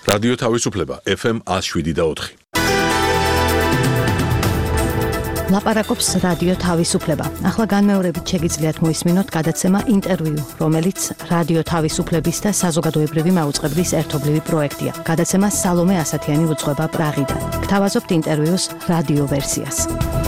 რადიო თავისუფლება FM 107.4. ლაპარაკობს რადიო თავისუფლება. ახლა განმეორებით შეგიძლიათ მოისმინოთ გადაცემა ინტერვიუ, რომელიც რადიო თავისუფლების და საზოგადოებრივი მაუწყებლის ერთობლივი პროექტია. გადაცემა სალომე ასათიანი უძღვება პრაღიდან. გთავაზობთ ინტერვიუს რადიო ვერსიას.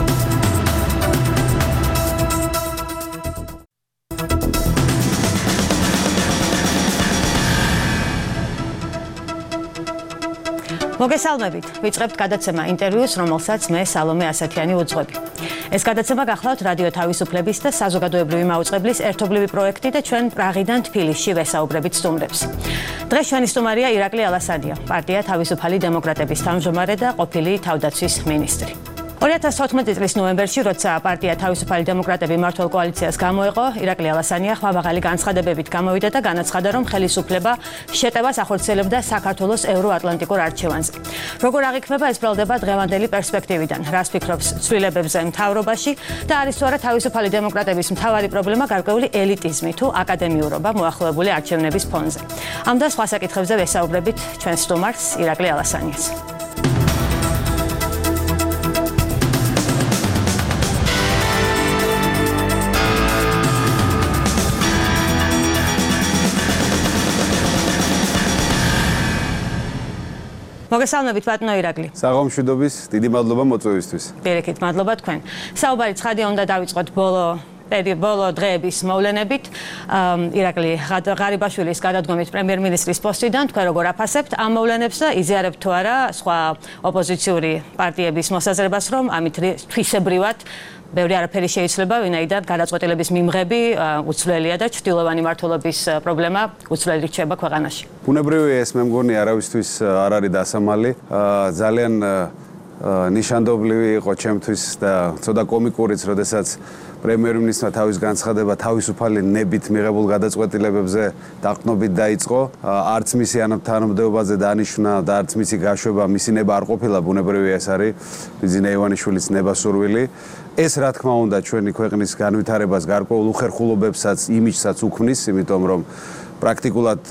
მოგესალმებით. ვიწყებთ გადაცემა ინტერვიუს, რომელსაც მე სალომე ასათიანი ვუძღვები. ეს გადაცემა გახლავთ რადიო თავისუფლების და საზოგადოებრივი მაუწყებლის ერთობლივი პროექტი და ჩვენ პრაღიდან თბილისში ვესაუბრებით სტუმრებს. დღეს ჩვენი სტუმარია ირაკლი ალასანია, პარტია თავისუფალი დემოკრატების თავმჯდომარე და ყოფილი თავდაცვის მინისტრი. 2014 წლის ნოემბერში, როცა პარტია თავისუფალი დემოკრატები მმართველ კოალიციას გამოეყო, ირაკლი ალასანია ხვამაღალი განცხადებებით გამოვიდა და განაცხადა, რომ ხელისუფლება შეტევას ახორციელებდა საქართველოს ევროატლანტიკურ არჩევანზე. როგორ აღიქმება ეს ბრალდება დღევანდელი პერსპექტივიდან? რას ფიქრობს ცვლილებებზე მთავრობაში და არის თუ არა თავისუფალი დემოკრატების მთავარი პრობლემა გარკვეული ელიტიზმი თუ აკადემიურობა მოახლოებული არჩევნების ფონზე? ამ და სხვა საკითხებზე ვესაუბრებით ჩვენ სტუმარს ირაკლი ალასანიას. მოგესალმებით ბატონო ირაკლი. საღამოშვიდობის, დიდი მადლობა მოწვევისთვის. პირიქით, მადლობა თქვენ. საუბარი ცხადია უნდა დავიწყოთ ბოლო დღეების მოვლენებით. ირაკლი ღარიბაშვილის გადადგომით პრემიერ-მინისტრის პოსტიდან თქვენ როგორ აფასებთ ამ მოვლენებს და იზიარებთ თუ არა სხვა ოპოზიციური პარტიების მოსაზრებას, რომ ამით თვისებრივად ბევრი არაფერი შეიძლება, ვინაიდან გადაწყვეტილების მიმღები უცვლელია და ჩრდილოვანი მმართველობის პრობლემა უცვლელი რჩება ქვეყანაში. ბუნებრივია ეს, მე მგონი არავისთვის არ არის დასამალი. ძალიან ნიშანდობლივი იყო ჩემთვის და ცოტა კომიკურიც, როდესაც პრემიერ-მინისტრმა თავის განცხადება თავისუფალი ნებით მიღებულ გადაწყვეტილებებზე დაყრდნობით დაიწყო. არც მისი თანამდებობაზე დანიშვნა და არც მისი გაშვება, მისი ნება არ ყოფილა, ბუნებრივია ეს არის ბიძინა ივანიშვილის ნებასურვილი. ეს რა თქმა უნდა ჩვენი ქვეყნის განვითარებას გარკვეულ უხერხულობებსაც, იმიჯსაც უქმნის, იმიტომ რომ პრაქტიკულად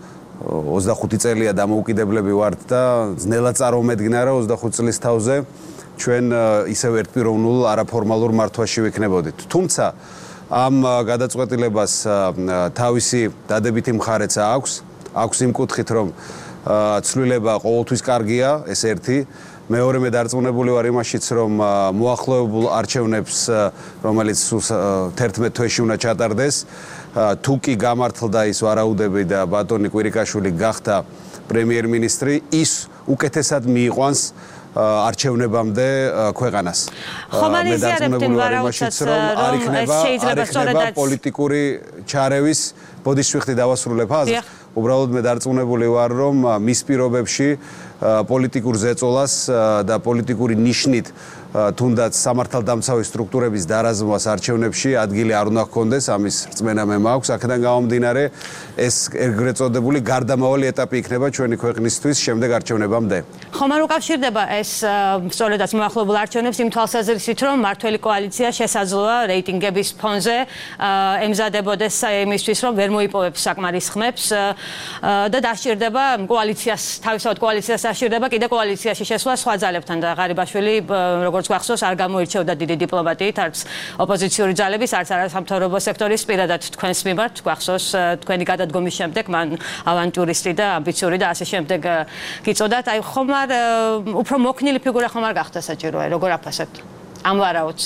25 წელია დამოუკიდებლები ვართ და ძნელად წარმომედგინა რა 25 წლის თავზე ჩვენ ისევ ერთპიროვნულ არაფორმალურ მართვაში ვიქნებოდით. თუმცა ამ გადაწყვეტილებას თავისი დადებითი მხარეც აქვს იმ კუთხით, რომ ცვლილება ყოველთვის კარგია, ეს ერთი. მეორე მე დარწმუნებული ვარ იმაშიც, რომ მოახლოებულ არჩევნებს, რომელიც 11 თვეში უნდა ჩატარდეს, თუ კი გამართლდა ის ვარაუდები და ბატონი კვირიკაშვილი გახდა პრემიერ-მინისტრი, ის უკეთესად მიიყვანს არჩევნებამდე ქვეყანას. მე დარწმუნებული ვარ იმაშიც, რომ არ იქნება პოლიტიკური ჩარევის ბოდიშვიხტი დავასრულებ აზრს. უბრალოდ მე დარწმუნებული ვარ, რომ მის პირობებში პოლიტიკურ ზეწოლას და პოლიტიკური ნიშნით თუნდაც სამართალდამცავი სტრუქტურების დარაზმვას არჩევნებში ადგილი არ უნდა ჰქონდეს, ამის რწმენა მე მაქვს. აქედან გამომდინარე, ეს ეგრეთ წოდებული გარდამავალი ეტაპი იქნება ჩვენი ქვეყნისთვის შემდეგ არჩევნებამდე. ხომ არ უკავშირდება ეს სწორედაც მოახლოებულ არჩევნებს იმ თვალსაზრისით, რომ მართველი კოალიცია შესაძლოა რეიტინგების ფონზე ემზადებოდეს იმისთვის, რომ ვერ მოიპოვებს საკმარის ხმებს და დასჭირდება თავისთავად კოალიციას დასჭირდება კიდე კოალიციაში შესვლა სხვა ძალებთან და ღარიბაშვილი როგორც გვახსოვს არ გამოირჩეოდა დიდი დიპლომატიით, არც ოპოზიციური ძალების, არც არასამთავრობო სექტორის პირადად თქვენს მიმართ გვახსოვს თქვენი გადადგომის შემდეგ მან ავანტურისტი და ამბიციური და ასე შემდეგ გიწოდათ. აი ხომ არ უფრო მოქნილი ფიგურა ხომ არ გახდა საჭიროა, როგორ აფასებთ ამ ვარაუდს?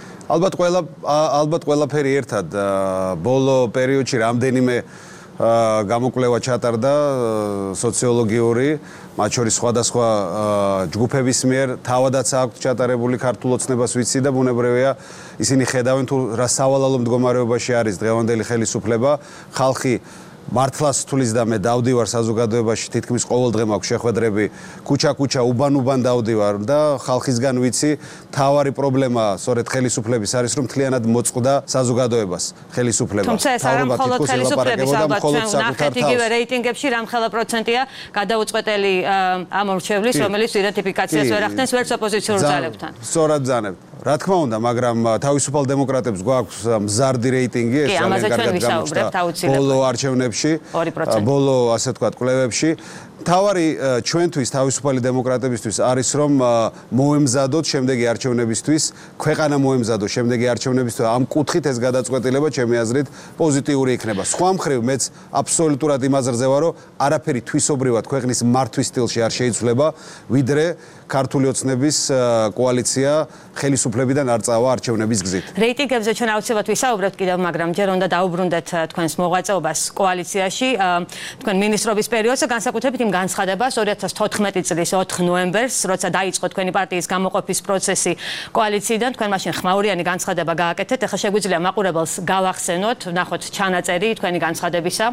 ალბათ ყველაფერი ერთად ბოლო პერიოდში რამდენიმე გამოკვლევა ჩატარდა სოციოლოგიური, მათ შორის სხვადასხვა ჯგუფების მიერ, თავადაც აქვს ჩატარებული ქართულ ოცნებას ვიცი და ბუნებრივია ისინი ხედავენ თუ რა სავალალო მდგომარეობაში არის დღევანდელი ხელისუფლება. ხალხი მართლაც თulis და მე დავდივარ საზოგადოებაში თითქმის ყოველ დღე მაქვს შეხვედრები ქუჩა-ქუჩა უბან-უბან დავდივარ და ხალხისგან ვიცი თავარი პრობლემა სწორედ ხელისუფლების არის რომ მთლიანად მოწყდა საზოგადოებას ხელისუფლება. თუმცა ეს არ მხოლოდ ხელისუფლების ალბათ ნახეთ იგივე რეიტინგებში რამხელა პროცენტია გადაუწყვეტელი ამ მრჩევლის რომელიც იდენტიფიკაციას ვერ ახდენს ვერც ოპოზიციურ ძალებთან. სწორად ბრძანებთ. რა თქმა უნდა, მაგრამ თავისუფალ დემოკრატებს გვაქვს მზარდი რეიტინგი, ეს ძალიან კარგად გამოჩნდა ბოლო არჩევნებში, ბოლო ასე ვთქვათ, კვლევებში თავარი ჩვენთვის თავისუფალი დემოკრატებისთვის არის რომ მოემზადოთ შემდეგი არჩევნებისთვის, ქვეყანა მოემზადოს შემდეგი არჩევნებისთვის, ამ კუთხით ეს გადაწყვეტილება ჩემი აზრით პოზიტიური იქნება. სხვა მხრივ მეც აბსოლუტურად იმაზე ვარ, რომ არაფერი თვისობრივად ქვეყნის მართვის სტილში არ შეიცვლება, ვიდრე ქართული ოცნების კოალიცია ხელისუფლებიდან არ წავა არჩევნების გზით. რეიტინგებზე ჩვენ აუცილებლად ვისაუბრებთ კიდევ, მაგრამ ჯერ უნდა დაუბრუნდეთ თქვენს მოღვაწეობას კოალიციაში, თქვენ მინისტრობის პერიოდზე, განსაკუთრებით იმ განცხადებას 2014 წლის 4 ნოემბერს, როცა დაიწყო თქვენი პარტიის გამოყოფის პროცესი კოალიციიდან, თქვენ მაშინ ხმაურიანი განცხადება გააკეთეთ. ეხლა შეგვიძლია მაყურებელს გავახსენოთ, ვნახოთ ჩანაწერი თქვენი განცხადებისა.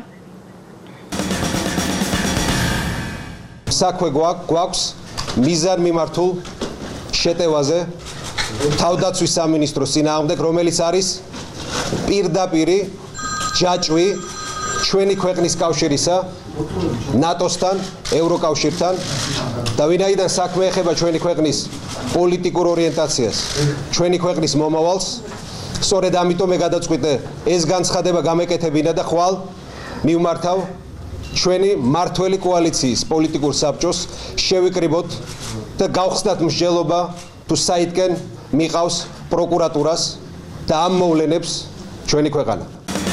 საქმე გვაქვს მიზანმიმართულ შეტევაზე თავდაცვის სამინისტროს წინააღმდეგ, რომელიც არის პირდაპირი ჯაჭვი ჩვენი ქვეყნის კავშირისა ნატოსთან, ევროკავშირთან და ვინაიდან საქმე ეხება ჩვენი ქვეყნის პოლიტიკურ ორიენტაციას, ჩვენი ქვეყნის მომავალს, სწორედ ამიტომ გადაწყვიტე ეს განცხადება გამეკეთებინა და ხვალ მივმართავ ჩვენი მართველი კოალიციის პოლიტიკურ საბჭოს შევიკრიბოთ და გავხსნათ მსჯელობა თუ საითკენ მიყავს პროკურატურას და ამ მოვლენებს ჩვენი ქვეყანა.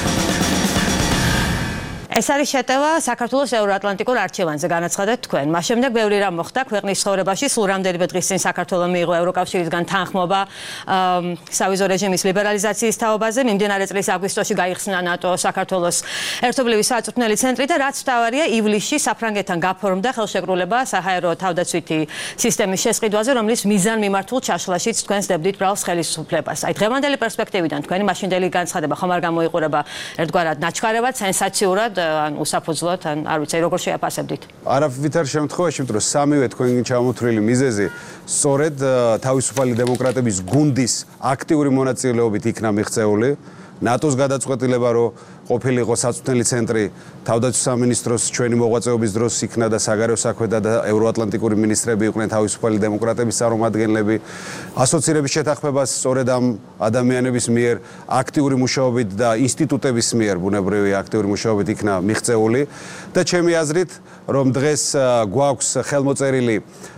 ეს არის შეტევა საქართველოს ევროატლანტიკურ არჩევანზე განაცხადეთ თქვენ. მას შემდეგ ბევრი რამ მოხდა ქვეყნის ცხოვრებაში, სულ რამდენიმე დღის წინ საქართველოს მიიღო ევროკავშირისგან თანხმობა სავიზო რეჟიმის ლიბერალიზაციის თაობაზე. მიმდინარე წლის აგვისტოში გაიხსნა ნატო საქართველოს ერთობლივი საწვრთნელი ცენტრი და რაც მთავარია, ივლისში საფრანგეთთან გაფორმდა ხელშეკრულება საჰაერო თავდაცვითი სისტემის შესყიდვაზე, რომლის მიზანმიმართულ ჩაშლაშიც თქვენ სდებდით ბრალს ხელისუფლებას. აი დღევანდელი პერსპექტივიდან თქვენი მაშინდელი განცხადება ხომ არ გამოიყურება ერთგვარად ნაჩქარევად, სენსაციურად, ან უსაფუძვლოდ, ან არ ვიცი, როგორ შეაფასებდით? არავითარ შემთხვევაში, იმიტომ რომ სამივე თქვენი ჩამოთვლილი მიზეზი სწორედ თავისუფალი დემოკრატების გუნდის აქტიური მონაწილეობით იქნა მიღწეული. ნატოს გადაწყვეტილება, რომ ყოფილიყო საწვრთნელი ცენტრი თავდაცვის სამინისტროს ჩვენი მოღვაწეობის დროს იქნა და საგარეო საქმეთა და ევროატლანტიკური მინისტრები იყვნენ თავისუფალი დემოკრატების წარმომადგენლები. ასოცირების შეთანხმებას სწორედ ამ ადამიანების მიერ აქტიური მუშაობით და ინსტიტუტების მიერ ბუნებრივი აქტიური მუშაობით იქნა მიღწეული და ჩემი აზრით, რომ დღეს გვაქვს ხელმოწერილი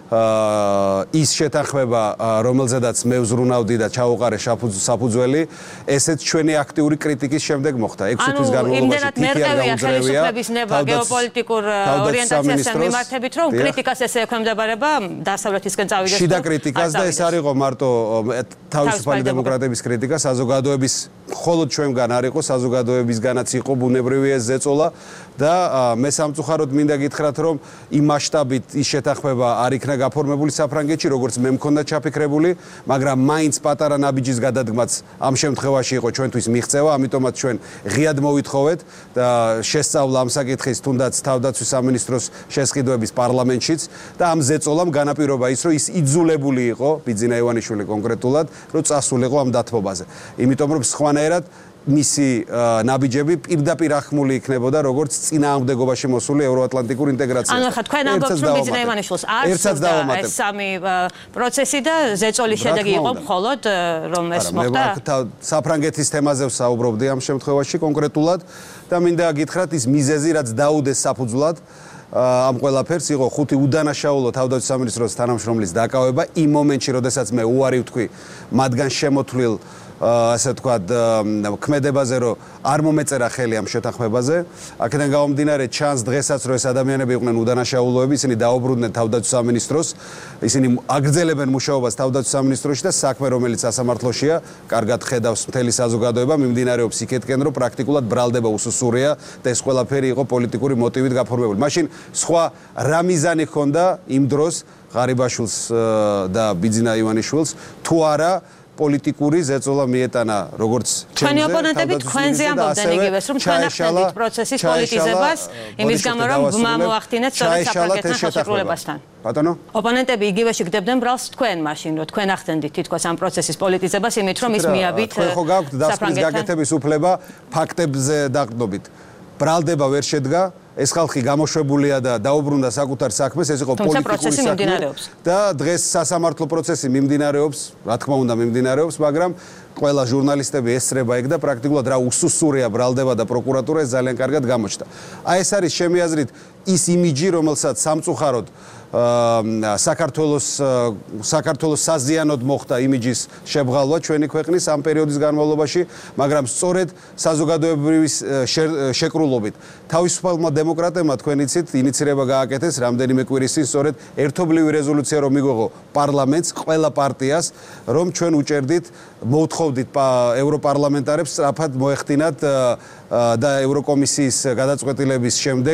ის შეთანხმება, რომელზედაც მე ვზრუნავდი და ჩაუყარე საფუძველი, ესეც ჩვენი აქტიური κρიტიკის შემდეგ მოხდა. 6 თვის განმავლობაში თითქმის გაუძლევია გეოპოლიტიკურ ორიენტაციასთან მიმართებით, რომ კრიტიკას ესე ექვემდებარება დასავლეთისკენ წავიდეს. შიდა კრიტიკას და ეს არ იყო მარტო თავისუფალი დემოკრატების კრიტიკა, საზოგადოების მხოლოდ ჩვენგან არ იყო, საზოგადოებისგანაც იყო ბუნებრივი ეს ზეწოლა და მე სამწუხაროდ მინდა გითხრათ, რომ იმ მასშტაბით ის შეთანხმება არ იქნა გაფორმებული საფრანგეთში, როგორც მე მქონდა ჩაფიქრებული, მაგრამ მაინც პატარა ნაბიჯის გადადგმაც ამ შემთხვევაში იყო ჩვენთვის მიღწევა, ამიტომაც ჩვენ ღიად მოვითხოვეთ და შესწავლა ამ საკითხის თუნდაც თავდაცვის სამინისტროს შესყიდვების პარლამენტშიც და ამ ზეწოლამ განაპირობა ის, რომ ის იძულებული იყო, ბიძინა ივანიშვილი კონკრეტულად, რომ წასულიყო ამ დათმობაზე. იმიტომ რომ სხვანაირად მისი ნაბიჯები პირდაპირ ახმული იქნებოდა როგორც წინააღმდეგობაში მოსული ევროატლანტიკურ ინტეგრაციასთან. ანუ ხა თქვენ ამბობთ რომ ბიძინა ივანიშვილს არ სურდა ეს სამი პროცესი და ზეწოლის შედეგი იყო მხოლოდ რომ ეს მოხდა. საფრანგეთის თემაზე ვსაუბრობდი ამ შემთხვევაში კონკრეტულად და მინდა გითხრათ ის მიზეზი რაც დაუდეს საფუძვლად ამ ყველაფერს იყო 5 უდანაშაულო თავდაცვის სამინისტროს თანამშრომლის დაკავება იმ მომენტში, როდესაც მე უარი ვთქვი მათგან შემოთვლილ ასე ვთქვათ ქმედებაზე, რომ არ მომეწერა ხელი ამ შეთანხმებაზე. აქედან გამომდინარე ჩანს დღესაც, რომ ეს ადამიანები იყვნენ უდანაშაულოები, ისინი დაუბრუნდნენ თავდაცვის სამინისტროს, ისინი აგრძელებენ მუშაობას თავდაცვის სამინისტროში და საქმე, რომელიც სასამართლოშია, კარგად ხედავს მთელი საზოგადოება, მიმდინარეობს იქეთკენ, რომ პრაქტიკულად ბრალდება უსუსურია და ეს ყველაფერი იყო პოლიტიკური მოტივით გაფორმებული. მაშინ სხვა რა მიზანი ჰქონდა იმ დროს ღარიბაშვილს და ბიძინა ივანიშვილს, თუ არა პოლიტიკური ზეწოლა მიეტანა როგორც ჩვენი ოპონენტები თქვენზე ამბობდნენ იგივეს, რომ თქვენ ახდენთ პროცესის პოლიტიზებას, იმის გამო რომ მოახდინეთ სწორედ საფრანგეთთან ხელშეკრულებასთან. ბატონო? ოპონენტები იგივეში გდებდნენ ბრალს თქვენ მაშინ, რომ თქვენ ახდენთ თითქოს ამ პროცესის პოლიტიზებას, იმით რომ ის მიაბით თქვენ ხო გაქვთ დასკვნის გაკეთების უფლება ფაქტებზე დაყრდნობით. ბრალდება ვერ შედგა, ეს ხალხი გამოშვებულია და დაუბრუნდა საკუთარ საქმეს, ეს იყო პოლიტიკური საქმე და დღეს სასამართლო პროცესი მიმდინარეობს, რა თქმა უნდა მიმდინარეობს, მაგრამ ყველა ჟურნალისტები ესწრება ეგ და პრაქტიკულად რა უსუსურია ბრალდება და პროკურატურა ეს ძალიან კარგად გამოჩნდა. აი ეს არის ჩემი აზრით ის იმიჯი, რომელსაც სამწუხაროდ საქართველოს საზიანოდ მოხდა იმიჯის შებრალვა ჩვენი ქვეყნის ამ პერიოდის განმავლობაში, მაგრამ სწორედ საზოგადოებრივი შეკრულობით თავისუფალმა დემოკრატებმა თქვენ იცით ინიცირება გააკეთეს რამდენიმე კვირის წინ სწორედ ერთობლივი რეზოლუცია რომ მიგვიღო პარლამენტს ყველა პარტიას რომ ჩვენ უჭერდით მოვთხოვდით ევროპარლამენტარებს სწრაფად მოეხდინათ და ევროკომისიის გადაწყვეტილების შემდეგ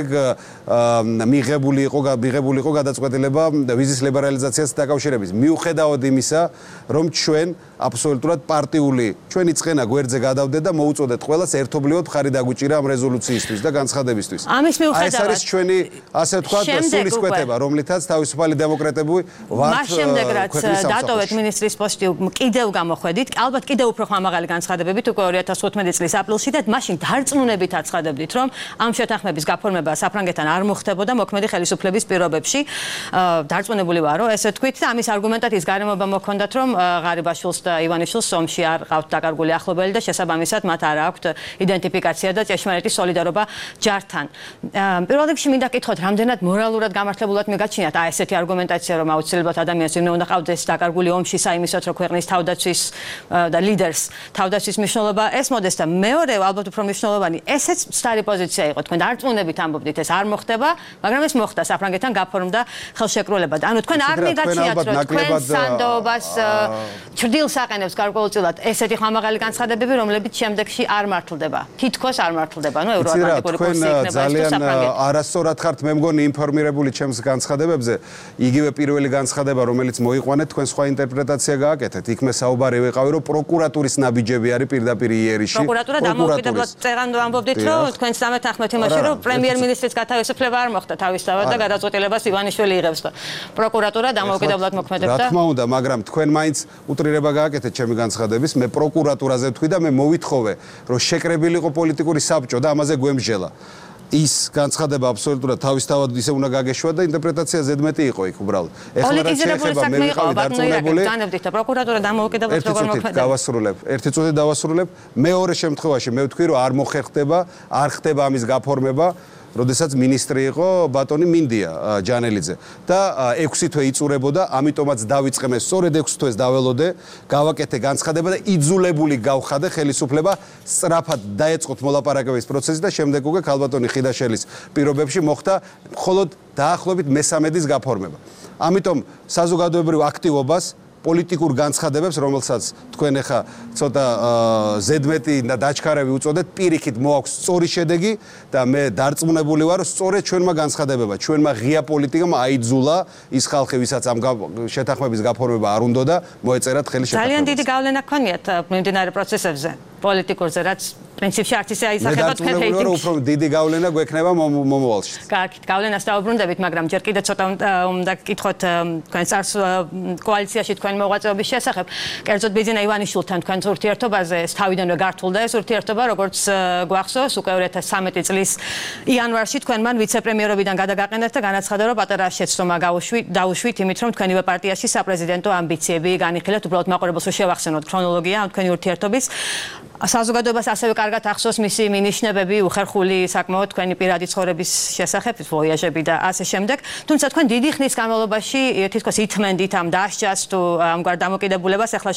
მიღებული იყო გადაწყვეტილება ვიზის ლიბერალიზაციას დაკავშირებით. მიუხედავად იმისა, რომ ჩვენ აბსოლუტურად პარტიული ჩვენი ცხენა გვერდზე გადავდეთ და მოუწოდეთ ყველას ერთობლივად მხარი დაგვიჭირა ამ რეზოლუციისთვის და განცხადებისთვის. ამის მიუხედავად ეს არის ჩვენი ასე ვთქვათ სულისკვეთება, რომლითაც თავისუფალი დემოკრატები ვართ. მას შემდეგ რაც დატოვეთ მინისტრის პოსტი კიდევ გამოხვედით, ალბათ კიდევ უფრო ხმამაღალი განცხადებებით უკვე 2015 წლის აპრილში და მაშინ დარწმუნებით აცხადებდით, რომ ამ შეთანხმების გაფორმება საფრანგეთთან არ მოხდებოდა მოქმედი ხელისუფლების პირობებში. დარწმუნებული ვარო, ესე თქვით და ამის არგუმენტად ის გარემოება მოქონდათ, რომ ღარიბაშვილს და ივანიშვილს ომში არ ყავთ დაკარგული ახლობელი და შესაბამისად მათ არ აქვთ იდენტიფიკაცია და ჭეშმარიტი სოლიდარობა ჯართან. პირველ რიგში მინდა გკითხოთ, რამდენად მორალურად გამართლებულად მიგაჩნიათ აი ესეთი არგუმენტაცია, რომ აუცილებლად ადამიანს უნდა ყავდეს დაკარგული ომში საიმისოთ, რომ ქვეყნის თავდაცვის და ლიდერს თავდაცვის მნიშვნელობა ესმოდეს და მეორე ალბათ უფრო მნიშვნელოვანი ესეც სტარი პოზიცია იყო თქვენ დარწმუნებით ამბობდით ეს არ მოხდება, მაგრამ ეს მოხდა საფრანგეთთან გაფორმდა ხელშეკრულება. ანუ თქვენ არ მიგაჩნიათ რომ თქვენ სანდოობას ჭრდილს აყენებს გარკვეულწილად ესეთი ხმამაღალი განცხადებები, რომლებიც შემდეგში არ მართლდება. თითქოს არ მართლდება. ანუ ევროატლანტიკური კურსი იქნება ეს საფრანგეთი. არასწორად ხართ მე მგონი ინფორმირებული ჩემს განცხადებებზე. იგივე პირველი განცხადება, რომელიც მოიყვანეთ, თქვენ სხვა ინტერპრეტაცია გააკეთეთ. იქ მე საუბარი ვიყავი, რომ პროკურატურის ნაბიჯები არის პირდაპირ იერიში. პროკურატურა დამოუკიდებლად წერანდო ამბობდით, რომ თქვენ სამეთანხმეთ იმაში, რომ პრემიერ-მინისტრის გათავისუფლება არ მოხდა თავისთავად და გადაწყვეტილებას ივანიშვილი იღებს და პროკურატურა დამოუკიდებლად მოქმედებდა. რა თქმა უნდა, მაგრამ თქვენ მაინც უტრირება გააკეთეთ ჩემი განცხადების. მე პროკურატურაზე ვთქვი და მე მოვითხოვე, რომ შეკრებილიყო პოლიტიკური საბჭო და ამაზე გვემსჯელა. ის განცხადება აბსოლუტურად თავისთავად ისე უნდა გაგეშვა და ინტერპრეტაცია ზედმეტი იყო იქ უბრალოდ. ეხლა რაც შეეხება მე ვიყავი დარწმუნებული. დანებდით და პროკურატურა დამოუკიდებლად როგორ მოქმედება. ერთი წუთი დავასრულებ. მეორე შემთხვევაში მე ვთქვი, რომ არ მოხერხდება, არ ხდება ამის გაფორმება. როდესაც მინისტრი იყო ბატონი მინდია ჯანელიძე და 6 თვე იწურებოდა, ამიტომაც დავიწყე მე სწორედ 6 თვეს დაველოდე, გავაკეთე განცხადება და იძულებული გავხადე ხელისუფლება სწრაფად დაეწყოთ მოლაპარაკების პროცესი და შემდეგ უკვე ქალბატონი ხიდაშელის პირობებში მოხდა მხოლოდ დაახლოებით მესამედის გაფორმება. ამიტომ საზოგადოებრივ აქტივობას პოლიტიკურ განცხადებებს, რომელსაც თქვენ ახლა ცოტა ზედმეტი და დაჩქარები უწოდეთ, პირიქით მოაქვს სწორი შედეგი და მე დარწმუნებული ვარ, რომ სწორედ ჩვენმა განცხადებებმა, ჩვენმა ღია პოლიტიკამ აიძულა ის ხალხი, ვისაც ამ შეთანხმების გაფორმება არ უნდოდა, მოეწერათ ხელი შეთანხმებას. ძალიან დიდი გავლენა გქონიათ მიმდინარე პროცესებზე, პოლიტიკურზე, რაც პრინციპში არც ისე აისახება თქვენ რეიტინგში. მე უფრო დიდი გავლენა გვექნება მომავალში. კარგით, გავლენას დაუბრუნდებით, მაგრამ ჯერ კიდევ ცოტა უნდა გკითხოთ თქვენ წარს კოალიციაში თქვენ მოღვაწეობის შესახებ. კერძოდ ბიძინა ივანიშვილთან თქვენ ურთიერთობაზე ეს თავიდანვე გართულდა ეს ურთიერთობა, როგორც გვახსოვს, უკვე 2013 წლის იანვარში თქვენ მან ვიცე-პრემიერობიდან გადაგაყენეთ და განაცხადა, რომ პატარა შეცდომა დაუშვით იმით, რომ თქვენი პარტიაში საპრეზიდენტო ამბიციები განიხილეთ, უბრალოდ მაყურებელს რომ შევახსენოთ ქრონოლოგია თქვენი ურთიერთობის. საზოგადოებას ასევე კარგად ახსოვს მისი მინიშნებები, უხერხული საკმაოდ თქვენი პირადი ცხოვრების შესახებ, ვოიაჟები და ასე შემდეგ. თუმცა თქვენ დიდი ხნის განმავლობაში თითქოს ითმენდით ამ დასჯას თუ ამგვარ დამოკიდებულებას, ახლა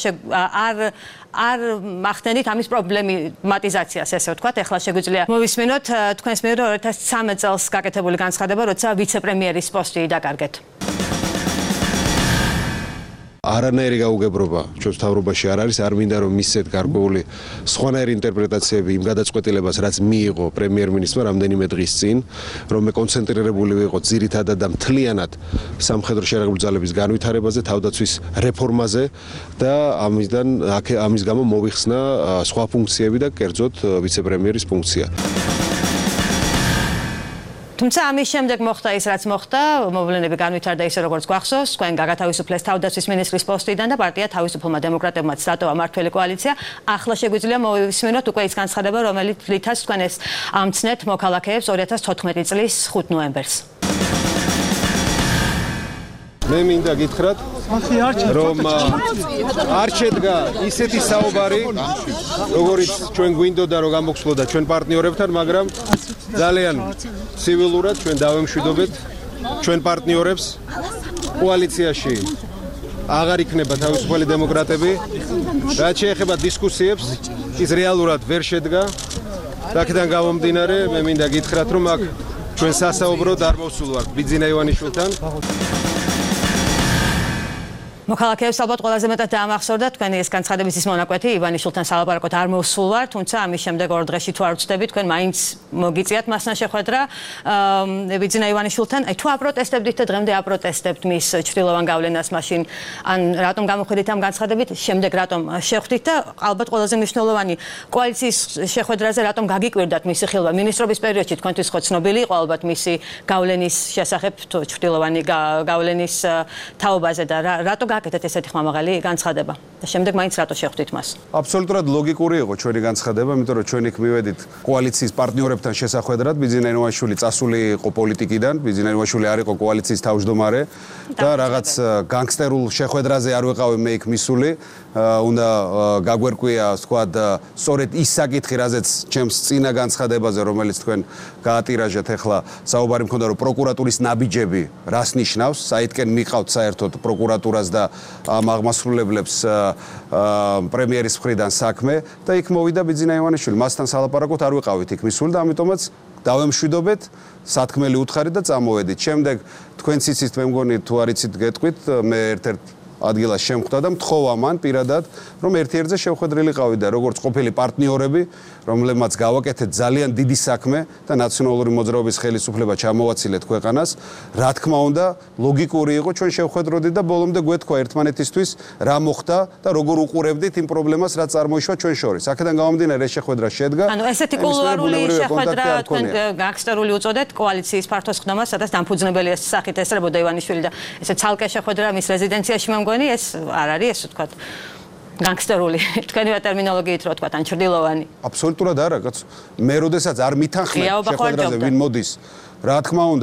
არ მახდენით ამის პრობლემატიზაციას, ესე ვთქვათ. ახლა შეგვიძლია მოვისმინოთ თქვენს მიერ 2013 წელს გაკეთებული განცხადება, როცა ვიცე-პრემიერის პოსტი დაკარგეთ. არანაირი გაუგებრობა ჩვენს თავრობაში არ არის, არ მინდა რომ მისცეთ გარკვეული სხვანაირი ინტერპრეტაციები იმ გადაწყვეტილებას, რაც მიიღო პრემიერ-მინისტრმა რამდენიმე დღის წინ, რომ მე კონცენტრირებული ვიყო ძირითადად და მთლიანად სამხედრო შერაგებული ძალების განვითარებაზე, თავდაცვის რეფორმაზე და ამის გამო მოვიხსნა სხვა ფუნქციები და კერძოდ ვიცე-პრემიერის ფუნქცია. თუმცა ამის შემდეგ მოხდა ის, რაც მოხდა, მოვლენები განვითარდა ისე, როგორც გვახსოვს, თქვენ გაგათავისუფლეს თავდაცვის მინისტრის პოსტიდან და პარტია თავისუფლმა დემოკრატებმაც დატოვა მმართველი კოალიცია. ახლა შეგვიძლია მოვისმინოთ უკვე ის განცხადება, რომელითაც თქვენ ეს ამცნეთ მოქალაქეებს 2014 წლის 5 ნოემბერს. მე მინდა გითხრათ რომ არ შედგა ისეთი საუბარი როგორიც ჩვენ გვინდოდა რომ გამოგხსნოდა ჩვენ პარტნიორებთან მაგრამ ძალიან ცივილურად ჩვენ დავემშვიდობეთ ჩვენ პარტნიორებს კოალიციაში აღარ იქნება თავისუფალი დემოკრატები რაც შეეხება დისკუსიებს ის რეალურად ვერ შედგა აქედან გამომდინარე მე მინდა გითხრათ რომ აქ ჩვენ სასაუბროდ არ მოვსულ ვართ ბიძინა ივანიშვილთან მოქალაქეებს ალბათ ყველაზე მეტად დაამახსოვრდა თქვენი ეს განცხადების ის მონაკვეთი ივანიშვილთან სალაპარაკოდ არ მოვსულ ვარ თუმცა ამის შემდეგ ორ დღეში თუ არ ვწდები თქვენ მაინც მოგიწიათ მასთან შეხვედრა ბიძინა ივანიშვილთან თუ აპროტესტებდით და დღემდე აპროტესტებთ მის ჩრდილოვან გავლენას მაშინ ან რატომ გამოხედით ამ განცხადებით შემდეგ რატომ შეხვდით და ალბათ ყველაზე მნიშვნელოვანი კოალიციის შეხვედრაზე რატომ გაგიკვირდათ მისი ხილვა მინისტრობის პერიოდში თქვენთვის ხო ცნობილი იყო ალბათ მისი გავლენის შესახებ ჩრდილოვანი გავლენის თაობაზე და რატო გაკეთეთ ესეთი ხმამაღალი განცხადება და შემდეგ მაინც რატო შეხვდით მას? აბსოლუტურად ლოგიკური იყო ჩვენი განცხადება, იმიტომ რომ ჩვენ იქ მივედით კოალიციის პარტნიორებთან შესახვედრად, ბიძინა ივანიშვილი წასული იყო პოლიტიკიდან, ბიძინა ივანიშვილი არ იყო კოალიციის თავმჯდომარე და რაღაც განგსტერულ შეხვედრაზე არ ვიყავი მე იქ მისული, უნდა გაგვერკვია, თქვათ, სწორედ ის საკითხი, რაზეც ჩემს წინა განცხადებაზე, რომელიც თქვენ გაატირაჟეთ ახლა, საუბარი მქონდა რომ პროკურატურის ნაბიჯები რას ნიშნავს, საითკენ მიყავთ საერთოდ პროკურატურას და ამ აღმასრულებლებს პრემიერის მხრიდან საქმე და იქ მოვიდა ბიძინა ივანიშვილი. მასთან სალაპარაკოდ არ ვიყავით იქ მისული და ამიტომაც დავემშვიდობეთ, სათქმელი უთხარი და წამოვედით. შემდეგ თქვენც იცით, მე მგონი თუ არ იცით გეტყვით, მე ერთ-ერთ ადგილას შემხვდა და მთხოვა მან პირადად, რომ ერთ-ერთზე შევხვედრილიყავი და როგორც ყოფილი პარტნიორები, რომლებმაც გავაკეთეთ ძალიან დიდი საქმე და ნაციონალური მოძრაობის ხელისუფლება ჩამოვაცილეთ ქვეყანას, რა თქმა უნდა, ლოგიკური იყო ჩვენ შევხვედროდით და ბოლომდე გვეთქვა ერთმანეთისთვის რა მოხდა და როგორ უყურებდით იმ პრობლემას, რაც წარმოიშვა ჩვენ შორის. აქედან გამომდინარე ეს შეხვედრა შედგა. ანუ ესეთი კულუარული შეხვედრა თქვენ განგსტერული უწოდეთ კოალიციის ფართოს ხდომას, სადაც დამფუძნებელი ეს სახით ესწრებოდა ივანიშვილი და ესე ცალკე შეხვედრა მის რეზიდენციაში ეს არ არის ესე ვთქვათ განგსტერული თქვენივე ტერმინოლოგიით რო ვთქვათ ან ჩრდილოვანი აბსოლუტურად არა კაცო მე როდესაც არ მითანხმე შეხვედრაზე ვინ მოდის რა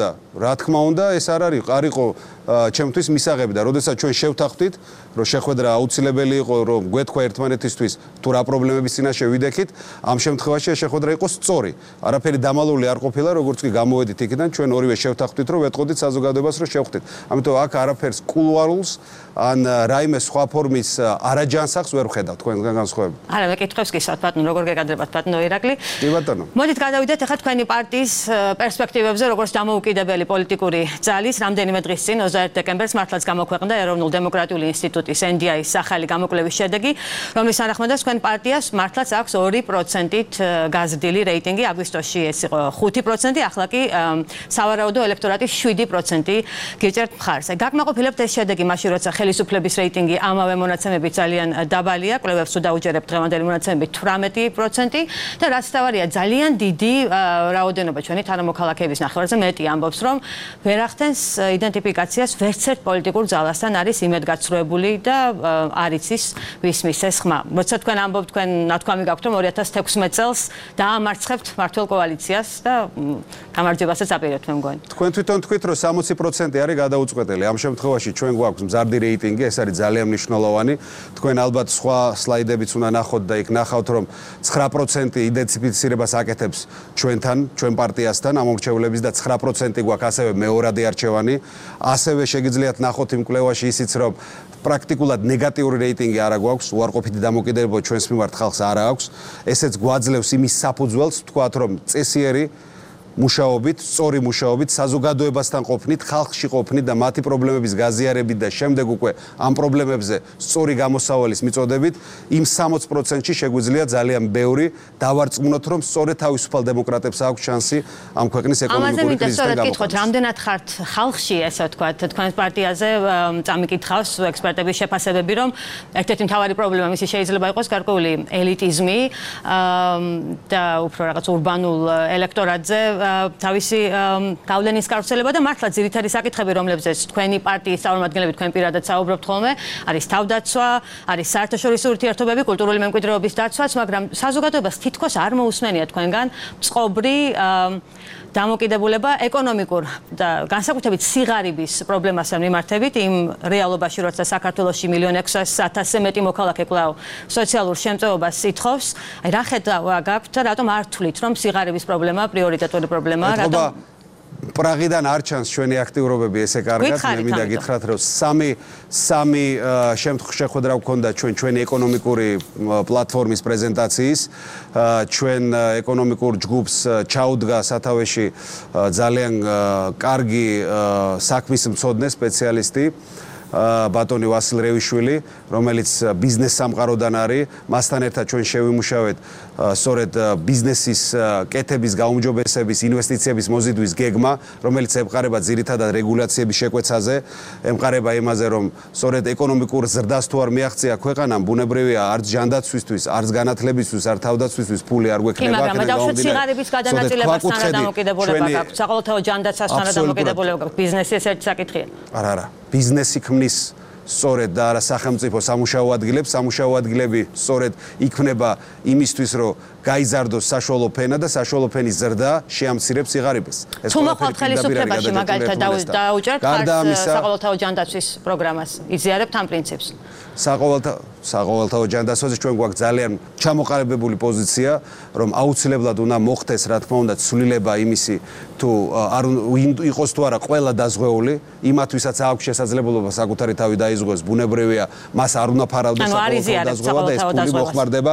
თქმა უნდა ეს არ არისო ჩემთვის მისაღები და როდესაც ჩვენ შევთანხმდით რომ შეხვედრა აუცილებელი იყო რომ გვეთქვა ერთმანეთისთვის თუ რა პრობლემების წინაშე ვიდექით ამ შემთხვევაში ეს შეხვედრა იყო სწორი არაფერი დამალული არ ყოფილა როგორც კი გამოვედით იქიდან ჩვენ ორივე შევთანხმდით რომ ვეტყოდით საზოგადოებას რომ შევხვდით ამიტომ აქ არაფერს კულუარულს ან რაიმე სხვა ფორმის არაჯანსაღს ვერ ვხედავ თქვენგან განსხვავებით არა მეკითხებს კი სად ბატონო როგორ გეკადრებათ ბატონო ირაკლი კი ბატონო მოდით გადავიდეთ ახლა თქვენი პარტიის პერსპექტივებზე როგორც დამოუკიდებელი პოლიტიკური ძალის რამდენიმე დღის წინ 21 დეკემბერს მართლაც გამოქვეყნდა ეროვნულ დემოკრატიული ინსტიტუტის NDI-ის ახალი გამოკვლევის შედეგი, რომლის თანახმადაც თქვენ პარტიას მართლაც აქვს 2%-ით გაზრდილი რეიტინგი, აგვისტოში ეს იყო 5%, ახლა კი სავარაუდო ელექტორატის 7% გიჭერთ მხარს. გაკმაყოფილებთ ეს შედეგი მაშინ, როცა ხელისუფლების რეიტინგი ამავე მონაცემებით ძალიან დაბალია, კვლევებს თუ დაუჯერებთ დღევანდელი მონაცემებით 18% და რაც თავარია ძალიან დიდი რაოდენობა ჩვენი თანამოქალაქეების ნახევარზე მეტი ამბობს, რომ ვერ ახდენს იდენტიფიკაციას ვერც ერთ პოლიტიკურ ძალასთან არის იმედგაცრუებული და არ იცის ვის მისცეს ხმა. როცა თქვენ ამბობთ, თქვენ ნათქვამი გაქვთ, რომ 2016 წელს დაამარცხებთ მართლ კოალიციას და გამარჯვებასაც აპირებთ მე მგონი. თქვენ თვითონ თქვით, რომ 60% არის გადაუწყვეტელი. ამ შემთხვევაში ჩვენ გვაქვს მზარდი რეიტინგი, ეს არის ძალიან მნიშვნელოვანი. თქვენ ალბათ სხვა სლაიდებიც უნდა ნახოთ და იქ ნახავთ, რომ 9% იდენტიფიცირებას აკეთებს ჩვენთან, ჩვენ პარტიასთან ამომრჩევლების და 9% გვაქვს ასევე მეორადი არჩევანი. ასევე შეგიძლიათ ნახოთ იმ კვლევაში ისიც რომ პრაქტიკულად ნეგატიური რეიტინგი არ აქვს, უარყოფითი დამოკიდებულება ჩვენს მიმართ ხალხს არ აქვს. ესეც გვაძლევს იმის საფუძველს, ვთქვათ, რომ წესიერი მუშაობით, სწორი მუშაობით, საზოგადოებასთან ყოფნით, ხალხში ყოფნით და მათი პრობლემების გაზიარებით და შემდეგ უკვე ამ პრობლემებზე სწორი გამოსავალის მიწოდებით, იმ 60%-ში შეგვიძლია ძალიან ბევრი დავარწმუნოთ, რომ სწორედ თავისუფალ დემოკრატებს აქვს შანსი ამ ქვეყნის ეკონომიკური კრიზისიდან გამოყვანას. რამდენად ხართ ხალხში, ესე ვთქვათ, თქვენს პარტიაზე წამიკითხავს ექსპერტების შეფასებები, რომ ერთ-ერთი მთავარი პრობლემა მისი შეიძლება იყოს გარკვეული ელიტიზმი და უფრო რაღაც ურბანულ ელექტორატზე თავისი გავლენის გავრცელება და მართლა ძირითადი საკითხები, რომლებზეც თქვენი პარტიის წარმომადგენლები თქვენ პირადად საუბრობთ ხოლმე, არის თავდაცვა, არის საერთაშორისო ურთიერთობები, კულტურული მემკვიდრეობის დაცვაც, მაგრამ საზოგადოებას თითქოს არ მოусმენია თქვენგან წყობრი დამოკიდებულება ეკონომიკურ და განსაკუთრებით სიღარიბის პრობლემასთან მიმართებით იმ რეალობაში, როცა საქართველოში 1,600,000-ზე მეტი მოქალაქე კვლავ სოციალურ შემწეობას ითხოვს. აი რა ხედვა გაქვთ და რატომ არ თვლით, რომ სიღარიბის პრობლემა პრიორიტეტული პრობლემაა, რატომ პრაღიდან არ ჩანს ჩვენი აქტიურობები ესე კარგად მე მინდა გითხრათ რომ სამი შეხვედრა გქონდა ჩვენი ეკონომიკური პლატფორმის პრეზენტაციის ჩვენ ეკონომიკურ ჯგუფს ჩაუდგა სათავეში ძალიან კარგი საქმის მცოდნე სპეციალისტი ბატონი ვასილ რევიშვილი, რომელიც ბიზნეს სამყაროდან არის, მასთან ერთად ჩვენ შევიმუშავეთ სწორედ ბიზნესის კეთების გაუმჯობესების, ინვესტიციების მოზიდვის გეგმა, რომელიც ემყარება ძირითადად რეგულაციების შეკვეცაზე, ემყარება იმაზე, რომ სწორედ ეკონომიკურ ზრდას თუ არ მიაღწია ქვეყანამ, ბუნებრივია არც ჯანდაცვისთვის, არც განათლებისთვის, არც თავდაცვისთვის ფული არ გვექნება, მაგრამ დავუშვათ სიღარიბის გადანაწილებასთან რა დამოკიდებულება გაქვთ, საყოველთაო ჯანდაცვასთან რა დამოკიდებულება გაქვთ, ბიზნესი ეს ერთი საკითხია. არა, ბიზნესი ქმნის სწორედ და არა სახელმწიფო სამუშაო ადგილებს, სამუშაო ადგილები სწორედ იქმნება იმისთვის, რომ გაიზარდოს საშუალო ფენა და საშუალო ფენის ზრდა შეამცირებს სიღარიბეს. თუ მოხვალთ ხელისუფლებაში მაგალითად დაუჭერთ საყოველთაო ჯანდაცვის პროგრამას, იზიარებთ ამ პრინციპს. საყოველთაო ჯანდაცვაზე ჩვენ გვაქვს ძალიან ჩამოყალიბებული პოზიცია, რომ აუცილებლად უნდა მოხდეს, რა თქმა უნდა, ცვლილება იმისი, თუ არ იყოს თუ არა ყველა დაზღვეული, იმათვისაც აქვს შესაძლებლობა საკუთარი თავი დაიზღვოს, ბუნებრივია, მას არ უნდა ფარავდეს საყოველთაო დაზღვევა და ეს ფული მოხმარდება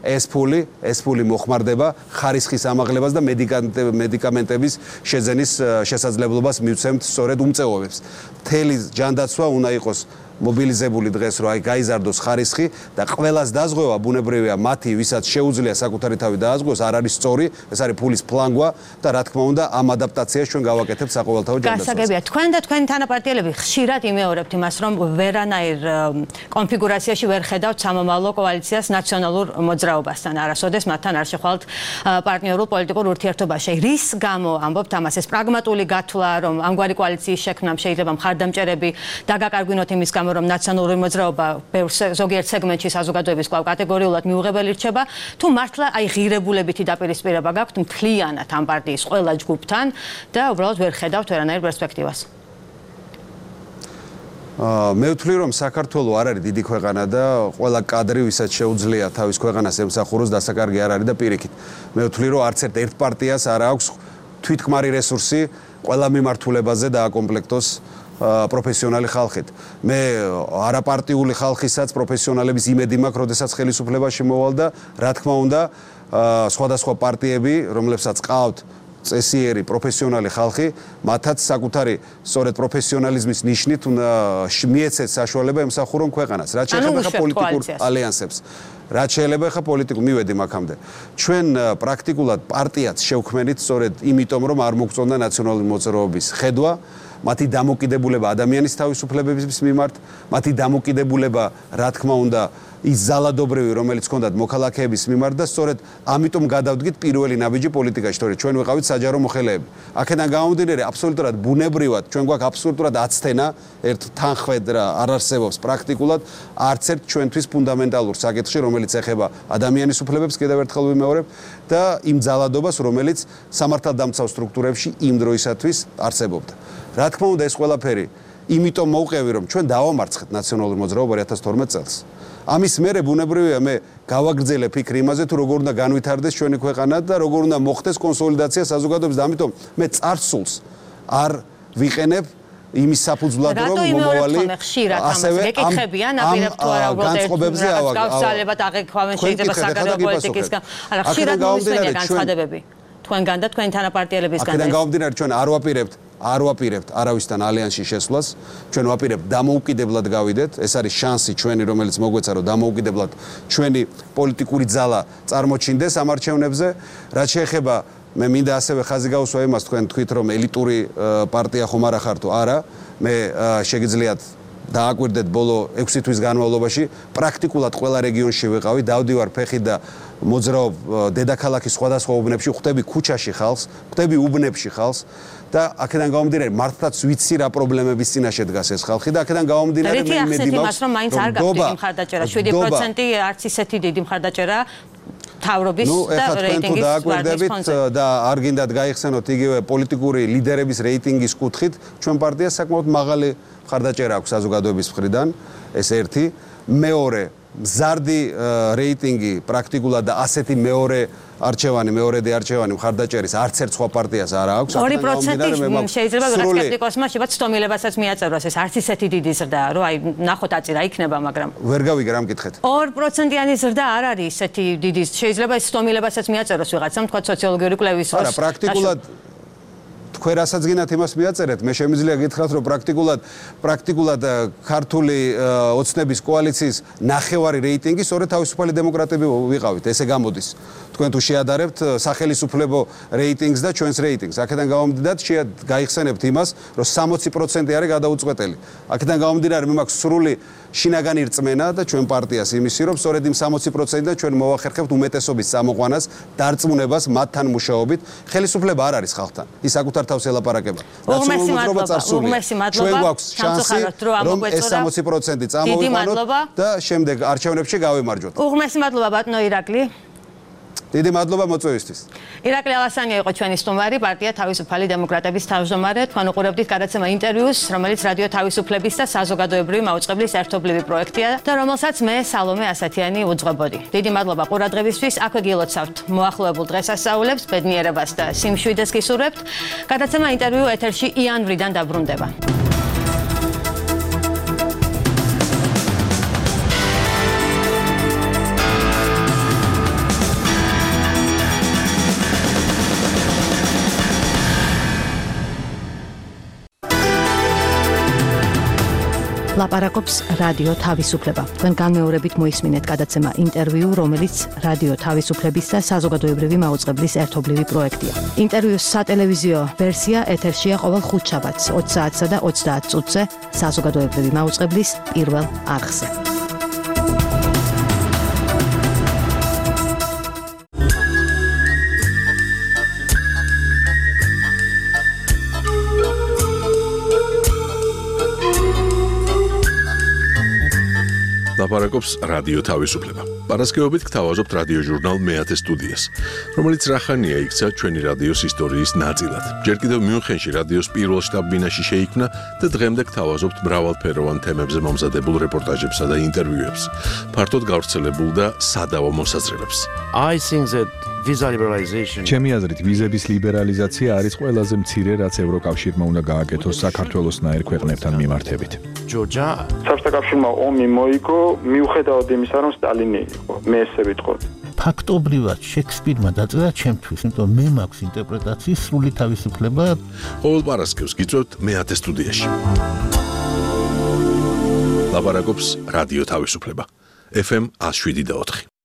ეს ფული მოხმარდება ხარისხის ამაღლებას და მედიკამენტების შეძენის შესაძლებლობას მივცემთ სწორედ უმწეობებს. მთელი ჯანდაცვა უნდა იყოს მობილიზებული დღეს, რომ აი გაიზარდოს ხარისხი და ყველას დაზღვევა ბუნებრივია მათი, ვისაც შეუძლია საკუთარი თავი დააზღვოს, არ არის სწორი, ეს არის ფულის ფლანგვა და რა თქმა უნდა ამ ადაპტაციას ჩვენ გავაკეთებთ საყოველთაო ჯანდაცვას. გასაგებია, თქვენ და თქვენი თანაპარტიელები ხშირად იმეორებთ იმას, რომ ვერანაირ კონფიგურაციაში ვერ ხედავთ სამომავლო კოალიციას ნაციონალურ მოძრაობასთან, არასოდეს მათთან არ შეხვალთ პარტნიორულ პოლიტიკურ ურთიერთობაში. რის გამო ამბობთ ამას, ეს პრაგმატული გათვლა, რომ ამგვარი კოალიციის შექმნამ შეიძლება მხარდამჭერები დაგაკარგვინოთ იმის გამო, რომ ნაციონალური მოძრაობა ზოგიერთ სეგმენტში საზოგადოების კვლავ კატეგორიულად მიუღებელი რჩება, თუ მართლა აი ღირებულებითი დაპირისპირება გაქვთ მთლიანად ამ პარტიის ყველა ჯგუფთან და უბრალოდ ვერ ხედავთ ვერანაირ პერსპექტივას. მე ვთვლი, რომ საქართველო არ არის დიდი ქვეყანა და ყველა კადრი, ვისაც შეუძლია თავის ქვეყანას ემსახუროს, დასაკარგი არ არის და პირიქით. მე ვთვლი, რომ არც ერთ პარტიას არ აქვს თვითქმარი რესურსი ყველა მიმართულებაზე დააკომპლექტოს პროფესიონალი ხალხით. მე არაპარტიული ხალხისაც პროფესიონალების იმედი მაქვს, როდესაც ხელისუფლებაში მოვალ და რა თქმა უნდა, სხვადასხვა პარტიები, რომლებსაც ყავთ წესიერი პროფესიონალი ხალხი, მათაც საკუთარი სწორედ პროფესიონალიზმის ნიშნით უნდა მიეცეთ საშუალება ემსახურონ ქვეყანას. რაც შეეხება პოლიტიკურ ალიანსებს. რაც შეიძლება ხა პოლიტიკურ მივედი მაგამდე. ჩვენ პრაქტიკულად პარტიაც შევქმნით სწორედ იმიტომ, რომ არ მოგწონდა ნაციონალური მოძრაობის ხედვა, მათი დამოკიდებულება ადამიანის თავისუფლებების მიმართ, მათი დამოკიდებულება, რა თქმა უნდა, ის ზალადობრივი, რომელიც ჰქონდათ მოქალაქეების მიმართ და სწორედ ამიტომ გადავდგით პირველი ნაბიჯი პოლიტიკაში, თორე ჩვენ ვიყავით საჯარო მოხელეები. აქედან გამომდინარე, აბსოლუტურად ბუნებრივად, ჩვენ გვაქვს აბსოლუტურად აცდენა ერთ თანხმედ რა არ არსებობს პრაქტიკულად არც ერთ ჩვენთვის ფუნდამენტალურ საკითხში, რომელიც ეხება ადამიანის უფლებებს, კიდევ ერთხელ ვიმეორებ და იმ ზალადობას, რომელიც სამართალდამცავ სტრუქტურებში იმ დროისათვის არსებობდა. რა თქმა უნდა, ეს ყველაფერი იმიტომ მოვყევი, რომ ჩვენ დავამარცხეთ ნაციონალური მოძრაობა 2012 წელს. ამის მერე ბუნებრივია მე გავაგრძელე ფიქრი იმაზე, თუ როგორ უნდა განვითარდეს ჩვენი ქვეყანა და როგორ უნდა მოხდეს კონსოლიდაცია საზოგადოების და ამიტომ მე წარსულს არ ვიყენებ იმის საფუძვლად, რომ მომავალი ასევე გეკითხებიან, აპირებთ თუ არა განწყობებზე გავსალებად აღიქვამენ შეიძლება საგარეო პოლიტიკისგან. არა, ხშირად მოსმენია განცხადებები თქვენგან და თქვენი თანაპარტიელებისგან. აქედან გამომდინარე, ჩვენ არ ვაპირებთ არავისთან ალიანსში შესვლას. ჩვენ ვაპირებთ დამოუკიდებლად გავიდეთ. ეს არის შანსი ჩვენი, რომელიც მოგვეცა, რომ დამოუკიდებლად ჩვენი პოლიტიკური ძალა წარმოჩინდეს ამ არჩევნებზე. რაც შეეხება, მე მინდა ასევე ხაზი გაუსვა იმას, თქვენ თქვით, რომ ელიტური პარტია ხომ არა ხარ თუ არა. მე შეგიძლიათ დააკვირდეთ ბოლო 6 თვის განმავლობაში პრაქტიკულად ყველა რეგიონში ვიყავი, დავდივარ ფეხით და მოძრაობ დედაქალაქის სხვადასხვა უბნებში, ხვდები ქუჩაში ხალხს, ხვდები უბნებში ხალხს და აქედან გამომდინარე მართლაც ვიცი რა პრობლემების წინაშე დგას ეს ხალხი და აქედან გამომდინარე მე იმედი მაქვს რომ მაინც არ გაქვთ იმ მხარდაჭერა 7% არც ისეთი დიდი მხარდაჭერა თავრობის და რეიტინგის დააკვირდებით და არ გინდათ გაიხსენოთ იგივე პოლიტიკური ლიდერების რეიტინგის კუთხით ჩვენ პარტიას საკმაოდ მაღალი მხარდაჭერა აქვს საზოგადოების მხრიდან ეს ერთი მეორე მზარდი რეიტინგი პრაქტიკულად და ასეთი მეორე არჩევანი მხარდაჭერის არც ერთ სხვა პარტიას არ აქვს 2% შეიძლება სკეპტიკოსმა შევა ცდომილებასაც მიაწეროს ეს არც ისეთი დიდი ზრდაა რომ აი ნახოთ აწირა იქნება მაგრამ ვერ გავიგე რა მკითხეთ 2%-იანი ზრდა არ არის ისეთი დიდი შეიძლება ეს ცდომილებასაც მიაწეროს ვიღაცამ თქვა სოციოლოგიური კვლევის არა პრაქტიკულად თქვენ რასაც გინათ იმას მიაწერეთ მე შემიძლია გითხრათ რომ პრაქტიკულად ქართული ოცნების კოალიციის ნახევარი რეიტინგი სწორედ თავისუფალი დემოკრატები ვიყავით ესე გამოდის თქვენ თუ შეადარებთ სახელმწიფო რეიტინგს და ჩვენს რეიტინგს აქედან გამომდინარე გაიხსენებთ იმას რომ 60% არის გადაუწყვეტელი აქედან გამომდინარე მე მაქვს სრული შინაგანი რწმენა და ჩვენ პარტიას იმისი რომ სწორედ იმ 60%-დან ჩვენ მოვახერხებთ უმეტესობის წამოყვანას დარწმუნებას მათთან მუშაობით ხელისუფლება არ არის ხალხთან ის საკუთარ თავს ელაპარაკება ჩვენ გვაქვს შანსი რომ ეს 60% წამოვიყვანოთ და შემდეგ არჩევნებში გავიმარჯვოთ უღმესი მადლობა ბატონო ირაკლი დიდი მადლობა მოწვევისთვის. ირაკლი ალასანია იყო ჩვენი სტუმარი, პარტია თავისუფალი დემოკრატების თავმჯდომარე. თქვენ უყურებდით გადაცემა ინტერვიუს, რომელიც რადიო თავისუფლების და საზოგადოებრივი მაუწყებლის ერთობლივი პროექტია და რომელსაც მე სალომე ასათიანი უძღვებოდი. დიდი მადლობა ყურადღებისთვის. აქვე გილოცავთ მოახლოებულ დღესასწაულებს, ბედნიერებას და სიმშვიდეს გისურვებთ. გადაცემა ინტერვიუ ეთერში იანვრიდან დაბრუნდება. ლაპარაკობს რადიო თავისუფლება. თქვენ განმეორებით მოისმინეთ გადაცემა ინტერვიუ, რომელიც რადიო თავისუფლების და საზოგადოებრივი მაუწყებლის ერთობლივი პროექტია. ინტერვიუს სატელევიზიო ვერსია ეთერშია ყოველ ხუთშაბათს 20 საათსა და 30 წუთზე საზოგადოებრივი მაუწყებლის პირველ არხზე. ლაპარაკობს რადიო თავისუფლება. პარასკევობით გთავაზობთ რადიო ჟურნალ მეათე სტუდიას, რომელიც რახანია იქცა ჩვენი რადიოს ისტორიის ნაწილად. ჯერ კიდევ მიუნხენში რადიოს პირველ შტაბ-ბინაში შეიქმნა და დღემდე გთავაზობთ მრავალფეროვან თემებზე მომზადებულ რეპორტაჟებსა და ინტერვიუებს, ფართოდ გავრცელებულ და სადავო მოსაზრებებს. I think that visa liberalization ჩემი აზრით ვიზების ლიბერალიზაცია არის ყველაზე მცირე რაც ევროკავშირმა უნდა გააკეთოს საქართველოსნაირ ქვეყნებთან მიმართებით. Georgia საბჭოთა კავშირმა ომი მოიგო მიუხედავად იმისა რომ სტალინი იყო მე ესე ვიტყოდი ფაქტობრივად შექსპირმა დაწერა ჩემთვის იმიტომ მე მაქვს ინტერპრეტაციის სრული თავისუფლება ყოველ პარასკევს გიწევთ მეათე სტუდიაში ლაპარაკობს რადიო თავისუფლება FM 107.4